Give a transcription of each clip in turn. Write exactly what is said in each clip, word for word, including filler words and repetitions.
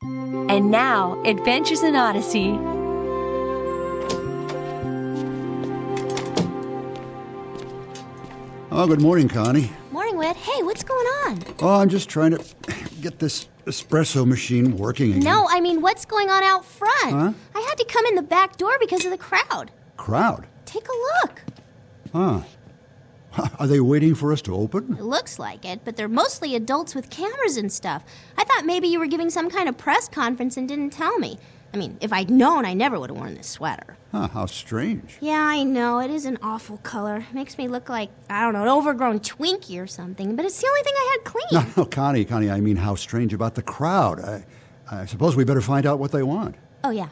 And now, Adventures in Odyssey. Oh, good morning, Connie. Morning, Whit. Hey, what's going on? Oh, I'm just trying to get this espresso machine working again. No, I mean, what's going on out front? Huh? I had to come in the back door because of the crowd. Crowd? Take a look. Huh. Are they waiting for us to open? It looks like it, but they're mostly adults with cameras and stuff. I thought maybe you were giving some kind of press conference and didn't tell me. I mean, if I'd known, I never would have worn this sweater. Huh, how strange. Yeah, I know. It is an awful color. Makes me look like, I don't know, an overgrown Twinkie or something, but it's the only thing I had clean. No, no, Connie, Connie, I mean how strange about the crowd. I, I suppose we better find out what they want. Oh, yeah.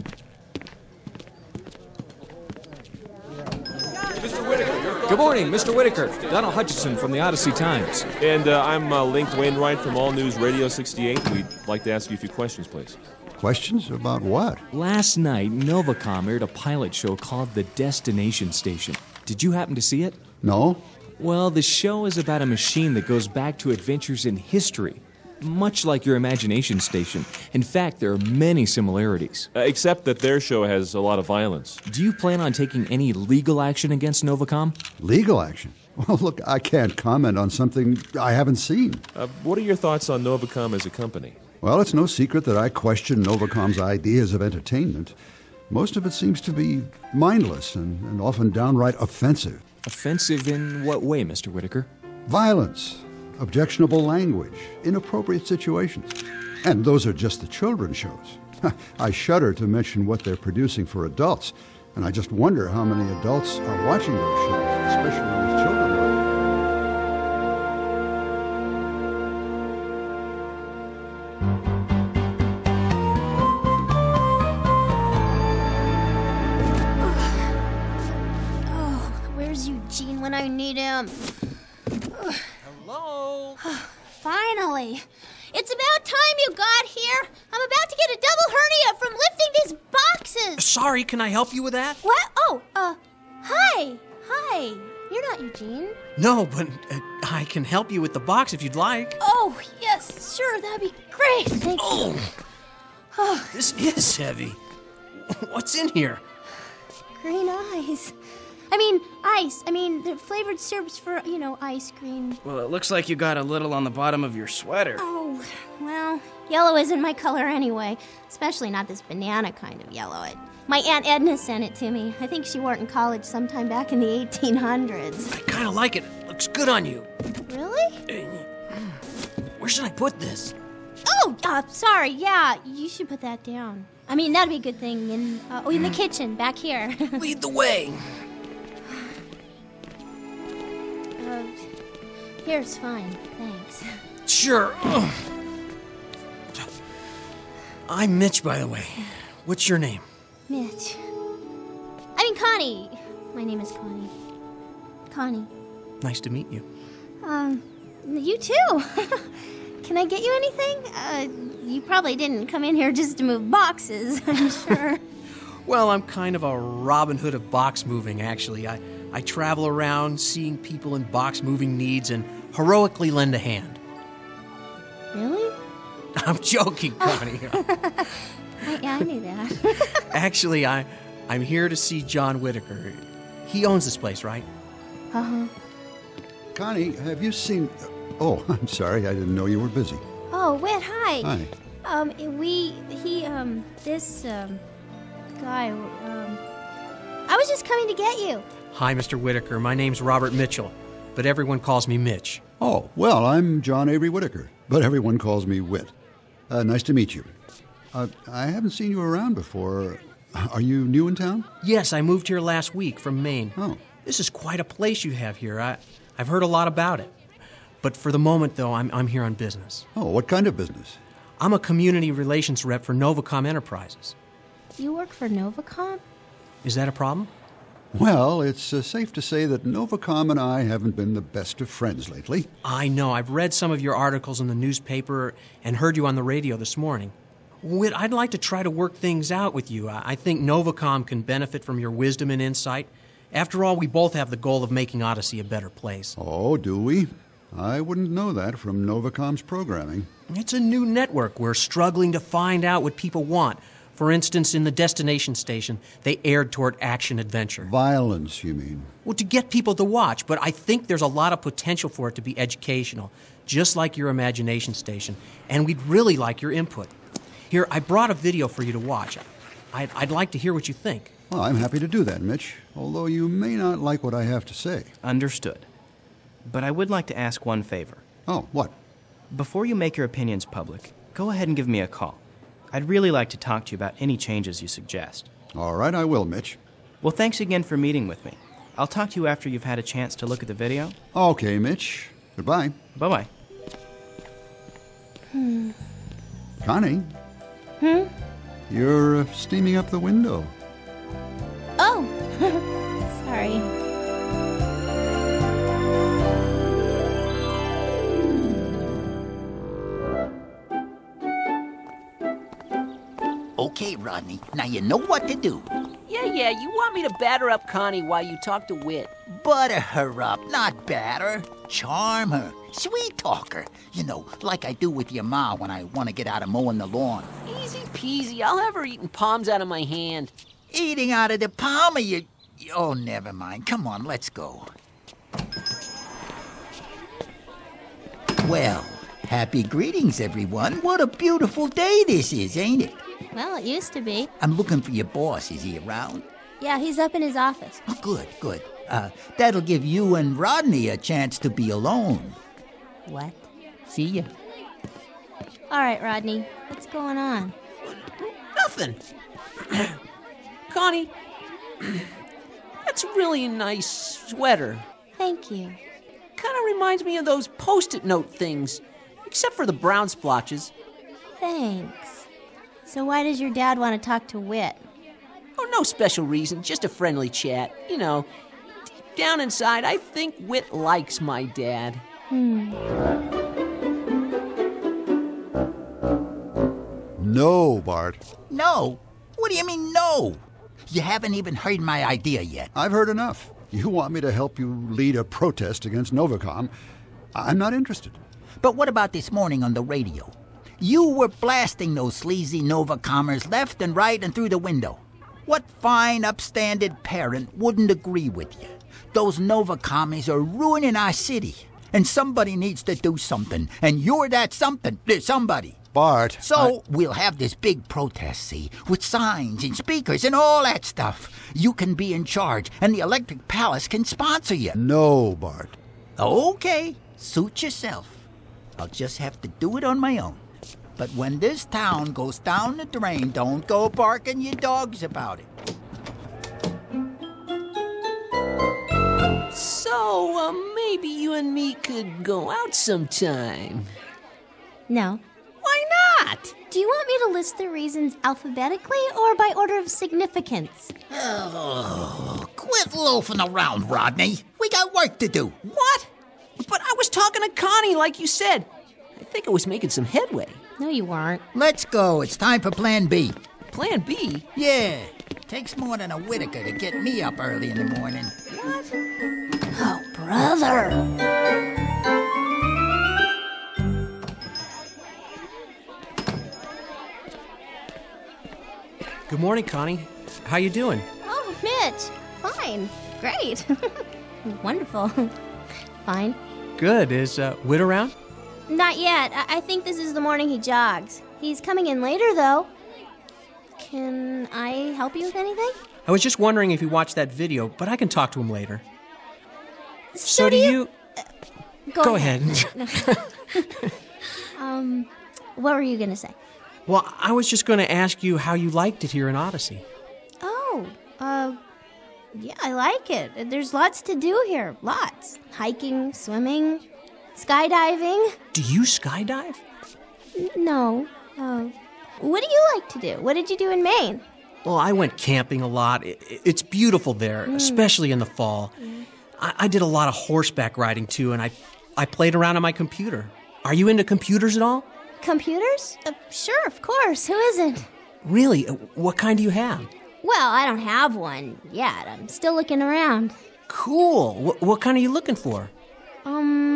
Good morning, Mister Whitaker. Donald Hutchison from the Odyssey Times. And uh, I'm uh, Link Wainwright from All News Radio sixty-eight. We'd like to ask you a few questions, please. Questions about what? Last night, Novacom aired a pilot show called The Destination Station. Did you happen to see it? No? Well, the show is about a machine that goes back to adventures in history, much like your Imagination Station. In fact, there are many similarities. Uh, except that their show has a lot of violence. Do you plan on taking any legal action against Novacom? Legal action? Well, look, I can't comment on something I haven't seen. Uh, what are your thoughts on Novacom as a company? Well, it's no secret that I question Novacom's ideas of entertainment. Most of it seems to be mindless and, and often downright offensive. Offensive in what way, Mister Whitaker? Violence, objectionable language, inappropriate situations. And those are just the children's shows. I shudder to mention what they're producing for adults, and I just wonder how many adults are watching those shows, especially with children around. Eugene when I need him. Hello? Finally. It's about time you got here. I'm about to get a double hernia from lifting these boxes. Sorry, can I help you with that? What? Oh, uh, hi. Hi. You're not Eugene. No, but uh, I can help you with the box if you'd like. Oh, yes, sure, that'd be great. Thank oh. you. Oh. This is heavy. What's in here? Green eyes. I mean, ice. I mean, the flavored syrups for, you know, ice cream. Well, it looks like you got a little on the bottom of your sweater. Oh, well, yellow isn't my color anyway. Especially not this banana kind of yellow. It, my Aunt Edna sent it to me. I think she wore it in college sometime back in the eighteen hundreds. I kind of like it. Looks good on you. Really? Uh, where should I put this? Oh, uh, sorry. Yeah, you should put that down. I mean, that'd be a good thing. In, uh, oh, in the kitchen, back here. Lead the way. Uh, here's fine, thanks. Sure. Ugh. I'm Mitch, by the way. What's your name? Mitch. I mean, Connie. My name is Connie. Connie. Nice to meet you. Um, you too. Can I get you anything? Uh, you probably didn't come in here just to move boxes, I'm sure. Well, I'm kind of a Robin Hood of box moving, actually. I, I travel around seeing people in box moving needs and heroically lend a hand. Really? I'm joking, Connie. I, yeah, I knew that. Actually, I, I'm here to see John Whitaker. He owns this place, right? Uh-huh. Connie, have you seen... Oh, I'm sorry. I didn't know you were busy. Oh, Whit, hi. Hi. Um, we, he, um, this, um, guy, um, I was just coming to get you. Hi, Mister Whitaker. My name's Robert Mitchell, but everyone calls me Mitch. Oh, well, I'm John Avery Whitaker, but everyone calls me Whit. Uh, nice to meet you. Uh, I haven't seen you around before. Are you new in town? Yes, I moved here last week from Maine. Oh. This is quite a place you have here. I, I've heard a lot about it. But for the moment, though, I'm, I'm here on business. Oh, what kind of business? I'm a community relations rep for Novacom Enterprises. You work for Novacom? Is that a problem? Well, it's uh, safe to say that Novacom and I haven't been the best of friends lately. I know. I've read some of your articles in the newspaper and heard you on the radio this morning. Whit, I'd like to try to work things out with you. I think Novacom can benefit from your wisdom and insight. After all, we both have the goal of making Odyssey a better place. Oh, do we? I wouldn't know that from Novacom's programming. It's a new network. We're struggling to find out what people want. For instance, in the destination station, they aired toward action-adventure. Violence, you mean? Well, to get people to watch, but I think there's a lot of potential for it to be educational, just like your imagination station, and we'd really like your input. Here, I brought a video for you to watch. I'd, I'd like to hear what you think. Well, I'm happy to do that, Mitch, although you may not like what I have to say. Understood. But I would like to ask one favor. Oh, what? Before you make your opinions public, go ahead and give me a call. I'd really like to talk to you about any changes you suggest. All right, I will, Mitch. Well, thanks again for meeting with me. I'll talk to you after you've had a chance to look at the video. Okay, Mitch. Goodbye. Bye-bye. Hmm. Connie? Hmm? You're uh, steaming up the window. Oh, sorry. Okay, Rodney, now you know what to do. Yeah, yeah, you want me to batter up Connie while you talk to Whit. Butter her up, not batter. Charm her. Sweet talk her. You know, like I do with your ma when I want to get out of mowing the lawn. Easy peasy, I'll have her eating palms out of my hand. Eating out of the palm of your... Oh, never mind. Come on, let's go. Well, happy greetings, everyone. What a beautiful day this is, ain't it? Well, it used to be. I'm looking for your boss. Is he around? Yeah, he's up in his office. Oh, good, good. Uh, that'll give you and Rodney a chance to be alone. What? See ya. All right, Rodney, what's going on? Nothing. Connie, that's really a nice sweater. Thank you. Kind of reminds me of those Post-it note things, except for the brown splotches. Thanks. So why does your dad want to talk to Whit? Oh, no special reason, just a friendly chat. You know, deep down inside, I think Whit likes my dad. Hmm. No, Bart. No? What do you mean, no? You haven't even heard my idea yet. I've heard enough. You want me to help you lead a protest against Novacom. I'm not interested. But what about this morning on the radio? You were blasting those sleazy Novacomers left and right and through the window. What fine, upstanding parent wouldn't agree with you? Those Novacomers are ruining our city, and somebody needs to do something, and you're that something, somebody. Bart. So I... we'll have this big protest, see, with signs and speakers and all that stuff. You can be in charge, and the Electric Palace can sponsor you. No, Bart. Okay, suit yourself. I'll just have to do it on my own. But when this town goes down the drain, don't go barking your dogs about it. So, uh, maybe you and me could go out sometime. No. Why not? Do you want me to list the reasons alphabetically or by order of significance? Oh, quit loafing around, Rodney. We got work to do. What? But I was talking to Connie, like you said. I think I was making some headway. No, you weren't. Let's go. It's time for Plan B. Plan B? Yeah. Takes more than a Whitaker to get me up early in the morning. What? Oh, brother. Good morning, Connie. How you doing? Oh, Mitch. Fine. Great. Wonderful. Fine. Good. Is uh, Whit around? Not yet. I-, I think this is the morning he jogs. He's coming in later, though. Can I help you with anything? I was just wondering if you watched that video, but I can talk to him later. So, so do you... you... Uh, go, go ahead. ahead. um, what were you going to say? Well, I was just going to ask you how you liked it here in Odyssey. Oh, uh, yeah, I like it. There's lots to do here. Lots. Hiking, swimming, skydiving. Do you skydive? N- no. Uh, what do you like to do? What did you do in Maine? Well, I went camping a lot. It, it's beautiful there, mm. especially in the fall. Mm. I, I did a lot of horseback riding, too, and I, I played around on my computer. Are you into computers at all? Computers? Uh, sure, of course. Who isn't? Really? What kind do you have? Well, I don't have one yet. I'm still looking around. Cool. What, what kind are you looking for? Um,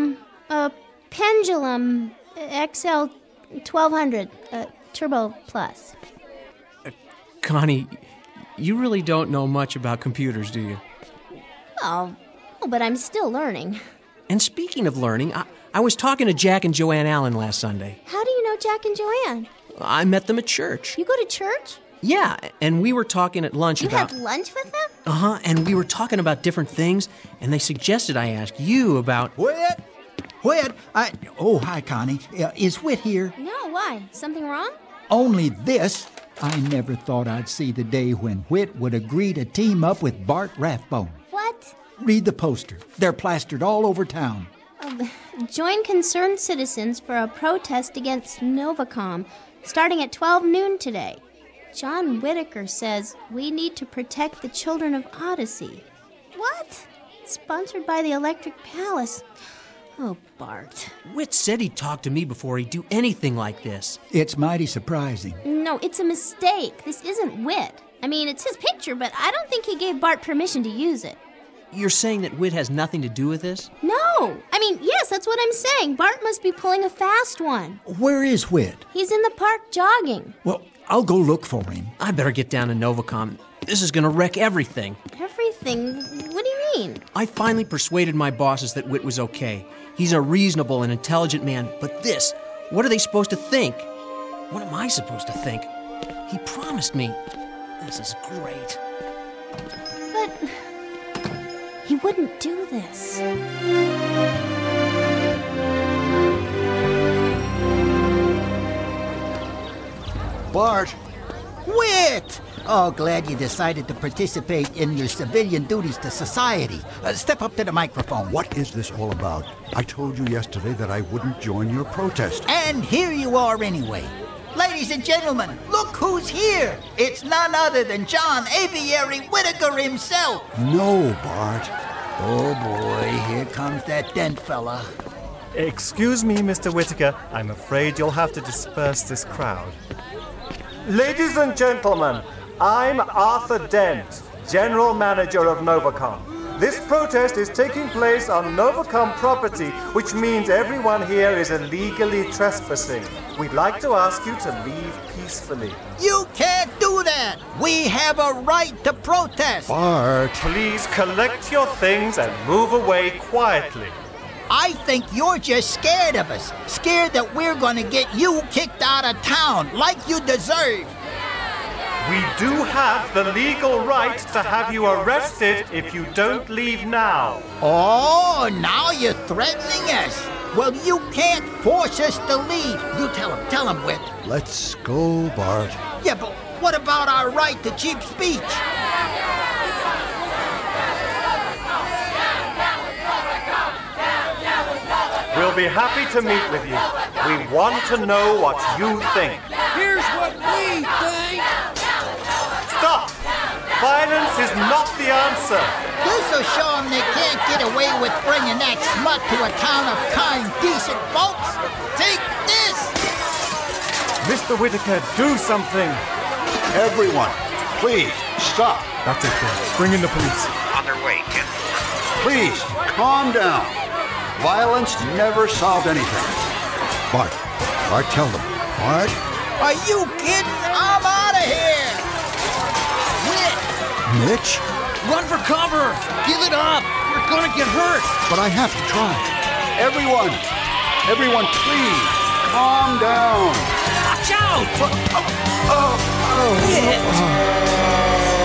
A Pendulum X L twelve hundred uh, Turbo Plus. Uh, Connie, you really don't know much about computers, do you? Oh, oh, but I'm still learning. And speaking of learning, I, I was talking to Jack and Joanne Allen last Sunday. How do you know Jack and Joanne? I met them at church. You go to church? Yeah, and we were talking at lunch you about... You had lunch with them? Uh-huh, and we were talking about different things, and they suggested I ask you about... Whit! Whit! I... Oh, hi, Connie. Uh, is Whit here? No, why? Something wrong? Only this. I never thought I'd see the day when Whit would agree to team up with Bart Rathbone. What? Read the poster. They're plastered all over town. Uh, join concerned citizens for a protest against Novacom, starting at twelve noon today. John Whitaker says we need to protect the children of Odyssey. What? Sponsored by the Electric Palace. Oh, Bart. Whit said he'd talk to me before he'd do anything like this. It's mighty surprising. No, it's a mistake. This isn't Whit. I mean, it's his picture, but I don't think he gave Bart permission to use it. You're saying that Whit has nothing to do with this? No. I mean, yes, that's what I'm saying. Bart must be pulling a fast one. Where is Whit? He's in the park jogging. Well, I'll go look for him. I better get down to Novacom. This is going to wreck everything. Everything? What do you mean? I finally persuaded my bosses that Whit was okay. He's a reasonable and intelligent man, but this, what are they supposed to think? What am I supposed to think? He promised me. This is great. But he wouldn't do this. Bart! Whit! Oh, glad you decided to participate in your civilian duties to society. Uh, step up to the microphone. What is this all about? I told you yesterday that I wouldn't join your protest. And here you are anyway. Ladies and gentlemen, look who's here. It's none other than John Aviary Whitaker himself. No, Bart. Oh, boy, here comes that dent fella. Excuse me, Mister Whitaker. I'm afraid you'll have to disperse this crowd. Ladies and gentlemen, I'm Arthur Dent, General Manager of Novacom. This protest is taking place on Novacom property, which means everyone here is illegally trespassing. We'd like to ask you to leave peacefully. You can't do that! We have a right to protest! Bart! Please collect your things and move away quietly. I think you're just scared of us. Scared that we're gonna get you kicked out of town, like you deserve. We do have the legal right to have you arrested if you don't leave now. Oh, now you're threatening us. Well, you can't force us to leave. You tell him, tell him, Whit. Let's go, Bart. Yeah, but what about our right to cheap speech? We'll be happy to meet with you. We want to know what you think. Here's what we think. Stop! Violence is not the answer. This'll show them they can't get away with bringing that smut to a town of kind, decent folks. Take this! Mister Whitaker, do something. Everyone, please, stop. That's it, then. Bring in the police. On their way, Kent. Please, calm down. Violence never solved anything. Bart, Bart, tell them. Bart? Are you kidding? I'm out of here! Whit! Mitch? Run for cover! Give it up! You're gonna get hurt! But I have to try. Everyone, everyone, please, calm down. Watch out! Oh, oh, oh, Whit! oh.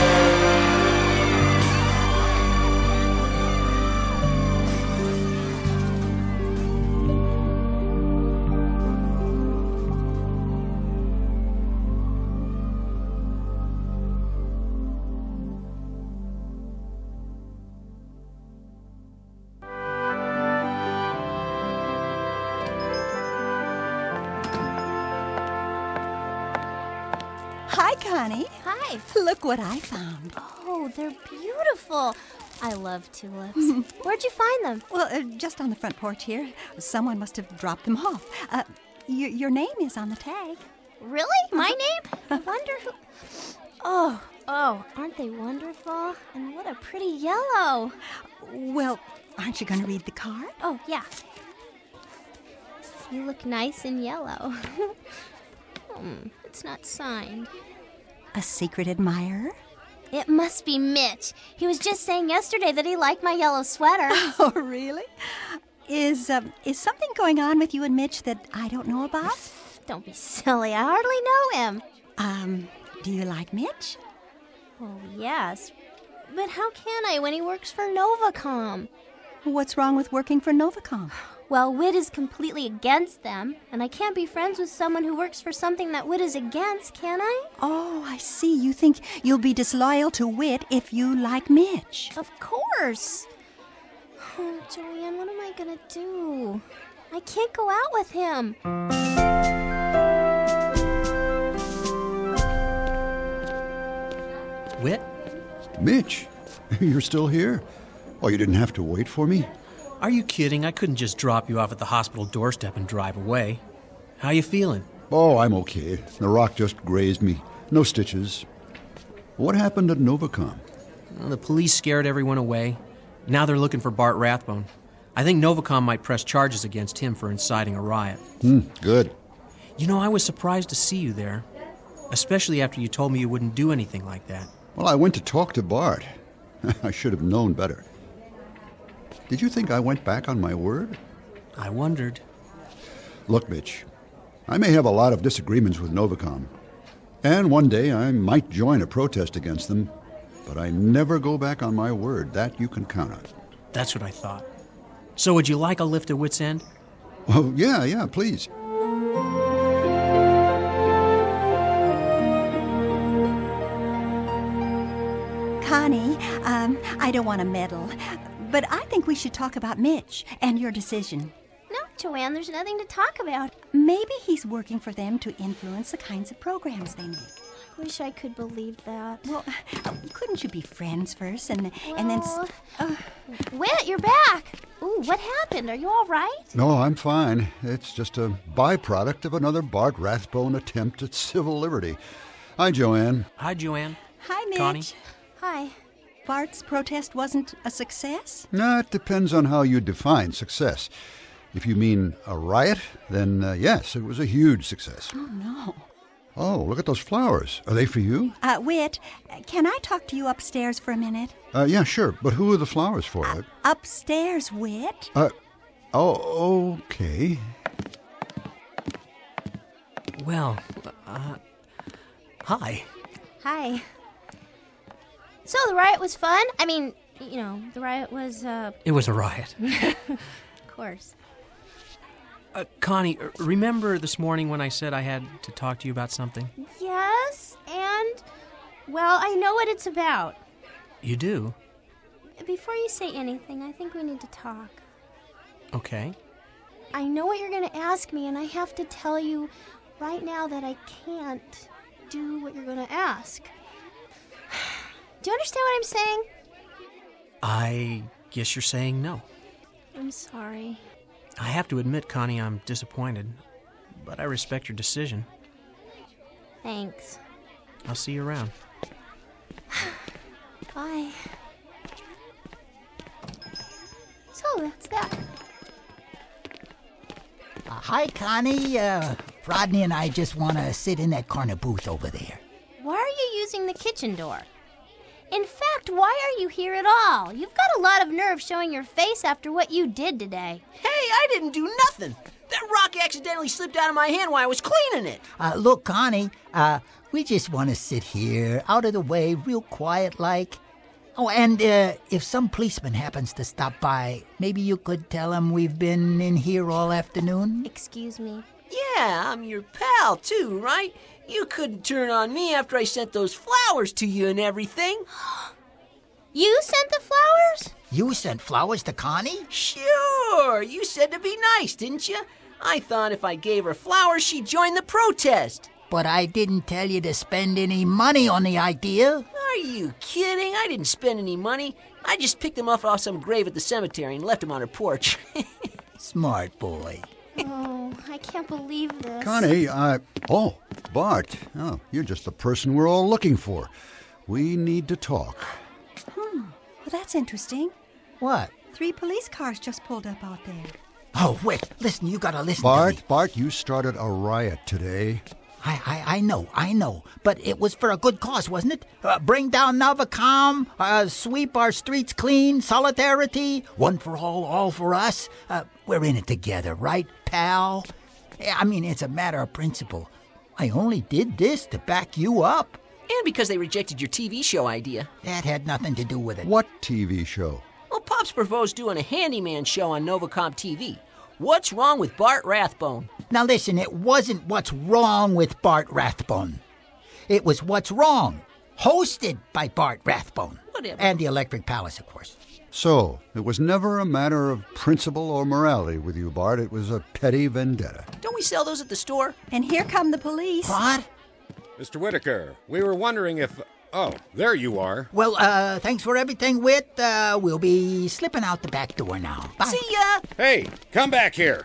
Hi, Connie. Hi. Look what I found. Oh, they're beautiful. I love tulips. Where'd you find them? Well, uh, just on the front porch here. Someone must have dropped them off. Uh, y- your name is on the tag. Really? My name? I wonder who... Oh, oh, aren't they wonderful? And what a pretty yellow. Well, aren't you going to read the card? Oh, yeah. You look nice in yellow. hmm, it's not signed. A secret admirer? It must be Mitch. He was just saying yesterday that he liked my yellow sweater. Oh, really? Is, um, is something going on with you and Mitch that I don't know about? Don't be silly. I hardly know him. Um, do you like Mitch? Well, yes. But how can I when he works for Novacom? What's wrong with working for Novacom? Well, Whit is completely against them, and I can't be friends with someone who works for something that Whit is against, can I? Oh, I see. You think you'll be disloyal to Whit if you like Mitch. Of course. Oh, Joanne, what am I going to do? I can't go out with him. Whit? Mitch, you're still here? Oh, you didn't have to wait for me? Are you kidding? I couldn't just drop you off at the hospital doorstep and drive away. How you feeling? Oh, I'm okay. The rock just grazed me. No stitches. What happened at Novacom? Well, the police scared everyone away. Now they're looking for Bart Rathbone. I think Novacom might press charges against him for inciting a riot. Hmm, good. You know, I was surprised to see you there, especially after you told me you wouldn't do anything like that. Well, I went to talk to Bart. I should have known better. Did you think I went back on my word? I wondered. Look, Mitch, I may have a lot of disagreements with Novacom, and one day I might join a protest against them, but I never go back on my word. That you can count on. That's what I thought. So would you like a lift at Whit's End? Oh, yeah, yeah, please. Connie, um, I don't want to meddle, but I think we should talk about Mitch and your decision. No, Joanne, there's nothing to talk about. Maybe he's working for them to influence the kinds of programs they make. I wish I could believe that. Well, uh, couldn't you be friends first and well, and then... S- uh, Whit, you're back. Ooh, what happened? Are you all right? No, I'm fine. It's just a byproduct of another Bart Rathbone attempt at civil liberty. Hi, Joanne. Hi, Joanne. Hi, Mitch. Connie. Hi. Bart's protest wasn't a success? No, it depends on how you define success. If you mean a riot, then uh, yes, it was a huge success. Oh, no. Oh, look at those flowers. Are they for you? Uh, Whit, can I talk to you upstairs for a minute? Uh, yeah, sure. But who are the flowers for? Uh, upstairs, Whit. Uh, oh, okay. Well, uh, hi. Hi. So the riot was fun? I mean, you know, the riot was, uh... It was a riot. Of course. Uh, Connie, remember this morning when I said I had to talk to you about something? Yes, and, well, I know what it's about. You do? Before you say anything, I think we need to talk. Okay. I know what you're going to ask me, and I have to tell you right now that I can't do what you're going to ask. Do you understand what I'm saying? I guess you're saying no. I'm sorry. I have to admit, Connie, I'm disappointed, but I respect your decision. Thanks. I'll see you around. Bye. So that's that. Uh, hi, Connie. Uh, Rodney and I just want to sit in that corner booth over there. Why are you using the kitchen door? In fact, why are you here at all? You've got a lot of nerve showing your face after what you did today. Hey, I didn't do nothing. That rock accidentally slipped out of my hand while I was cleaning it. Uh, look, Connie, uh, we just want to sit here, out of the way, real quiet like. Oh, and uh, if some policeman happens to stop by, maybe you could tell him we've been in here all afternoon? Excuse me. Yeah, I'm your pal, too, right? You couldn't turn on me after I sent those flowers to you and everything. You sent the flowers? You sent flowers to Connie? Sure. You said to be nice, didn't you? I thought if I gave her flowers, she'd join the protest. But I didn't tell you to spend any money on the idea. Are you kidding? I didn't spend any money. I just picked them off off some grave at the cemetery and left them on her porch. Smart boy. Oh, I can't believe this. Connie, I... Oh, Bart. Oh, you're just the person we're all looking for. We need to talk. Hmm. Well, that's interesting. What? Three police cars just pulled up out there. Oh, wait, listen, you gotta listen Bart, to me. Bart, you started a riot today. I, I, I know, I know, but it was for a good cause, wasn't it? Uh, bring down Novacom, uh, sweep our streets clean, solidarity, one for all, all for us. Uh, we're in it together, right, pal? I mean, it's a matter of principle. I only did this to back you up. And because they rejected your T V show idea. That had nothing to do with it. What T V show? Well, Pops proposed doing a handyman show on Novacom T V. What's wrong with Bart Rathbone? Now listen, it wasn't what's wrong with Bart Rathbone. It was what's wrong. Hosted by Bart Rathbone. Whatever. And the Electric Palace, of course. So, it was never a matter of principle or morality with you, Bart. It was a petty vendetta. Don't we sell those at the store? And here come the police. What? Mister Whitaker, we were wondering if... Oh, there you are. Well, uh, thanks for everything, Whit. Uh, we'll be slipping out the back door now. Bye. See ya! Hey, come back here.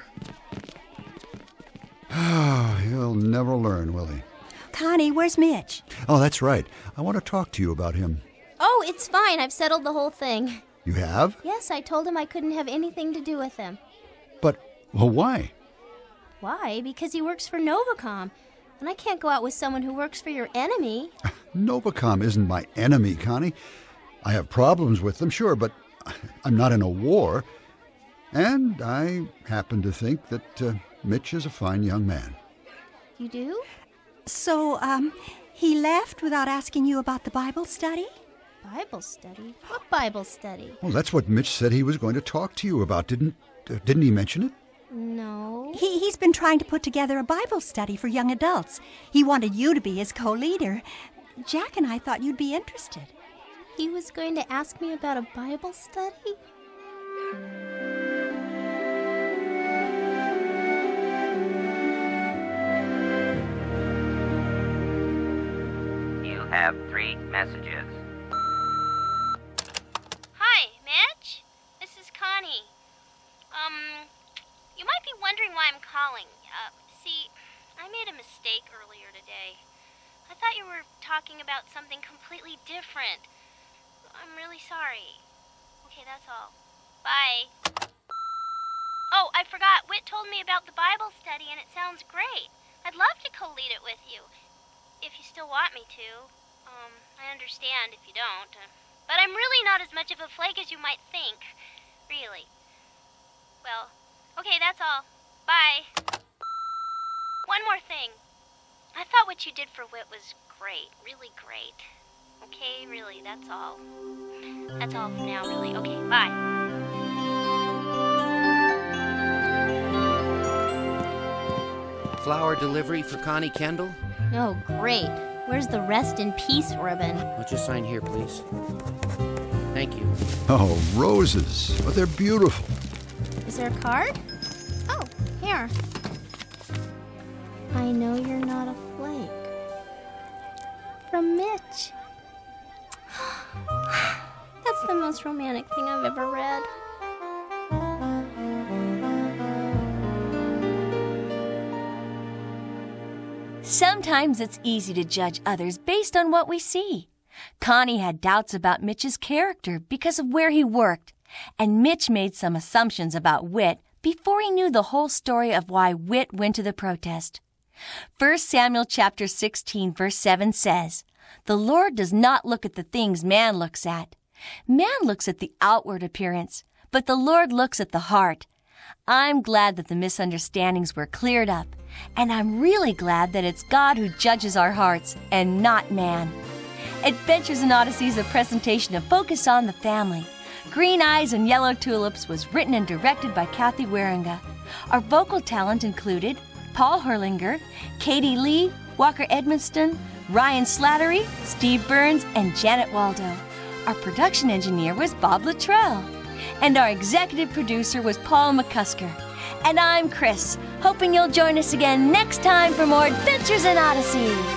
He'll never learn, will he? Connie, where's Mitch? Oh, that's right. I want to talk to you about him. Oh, it's fine. I've settled the whole thing. You have? Yes, I told him I couldn't have anything to do with him. But, well, why? Why? Because he works for Novacom. And I can't go out with someone who works for your enemy. Novacom isn't my enemy, Connie. I have problems with them, sure, but I'm not in a war. And I happen to think that uh, Mitch is a fine young man. You do? So, um, he left without asking you about the Bible study? Bible study? What Bible study? Well, that's what Mitch said he was going to talk to you about. Didn't uh, didn't he mention it? No. He, he's been trying to put together a Bible study for young adults. He wanted you to be his co-leader. Jack and I thought you'd be interested. He was going to ask me about a Bible study? You have three messages. Hi, Mitch. This is Connie. Um, you might be wondering why I'm calling. Uh, see, I made a mistake earlier today. I thought you were talking about something completely different. I'm really sorry. Okay, that's all. Bye. Oh, I forgot. Whit told me about the Bible study, and it sounds great. I'd love to co-lead it with you, if you still want me to. Um, I understand if you don't. Uh, but I'm really not as much of a flake as you might think. Really. Well, okay, that's all. Bye. One more thing. I thought what you did for Whit was great. Really great. Okay, really, that's all. That's all for now, really. Okay, bye. Flower delivery for Connie Kendall? Oh, great. Where's the rest in peace ribbon? Would you sign here, please? Thank you. Oh, roses. But they're beautiful. Is there a card? Oh, here. I know you're not a flake. From Mitch. That's the most romantic thing I've ever read. Sometimes it's easy to judge others based on what we see. Connie had doubts about Mitch's character because of where he worked, and Mitch made some assumptions about Whit before he knew the whole story of why Whit went to the protest. First Samuel chapter sixteen verse seven says, "The Lord does not look at the things man looks at. Man looks at the outward appearance, but the Lord looks at the heart." I'm glad that the misunderstandings were cleared up, and I'm really glad that it's God who judges our hearts and not man. Adventures in Odyssey is a presentation of Focus on the Family. Green Eyes and Yellow Tulips was written and directed by Kathy Waringa. Our vocal talent included Paul Herlinger, Katie Lee, Walker Edmonston, Ryan Slattery, Steve Burns, and Janet Waldo. Our production engineer was Bob Luttrell. And our executive producer was Paul McCusker. And I'm Chris, hoping you'll join us again next time for more Adventures in Odyssey.